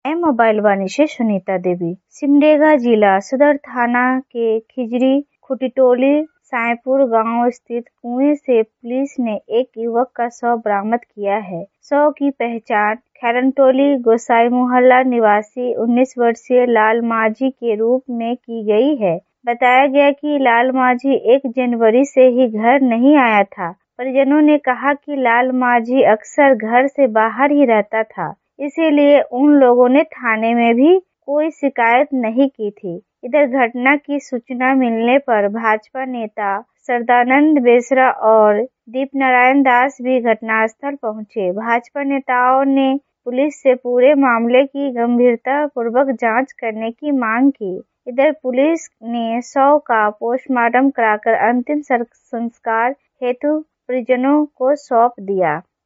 Mobile वाणी से सुनीता देवी। सिमडेगा जिला सदर थाना के खिजरी खुटीटोली साईपुर गांव स्थित कुएं से पुलिस ने एक युवक का शव बरामद किया है। शव की पहचान खैरनटोली गोसाई मोहल्ला निवासी 19 वर्षीय लाल माझी के रूप में की गई है। बताया गया कि लाल माझी 1 जनवरी से ही घर नहीं आया था। परिजनों ने कहा कि लाल माझी अक्सर घर से बाहर ही रहता था, इसीलिए उन लोगों ने थाने में भी कोई शिकायत नहीं की थी। इधर घटना की सूचना मिलने पर भाजपा नेता सरदानंद बेसरा और दीपनारायण दास भी घटनास्थल पहुंचे। भाजपा नेताओं ने पुलिस से पूरे मामले की गंभीरता पूर्वक जांच करने की मांग की। इधर पुलिस ने शव का पोस्टमार्टम कराकर अंतिम संस्कार हेतु परिजनों को सौंप दिया।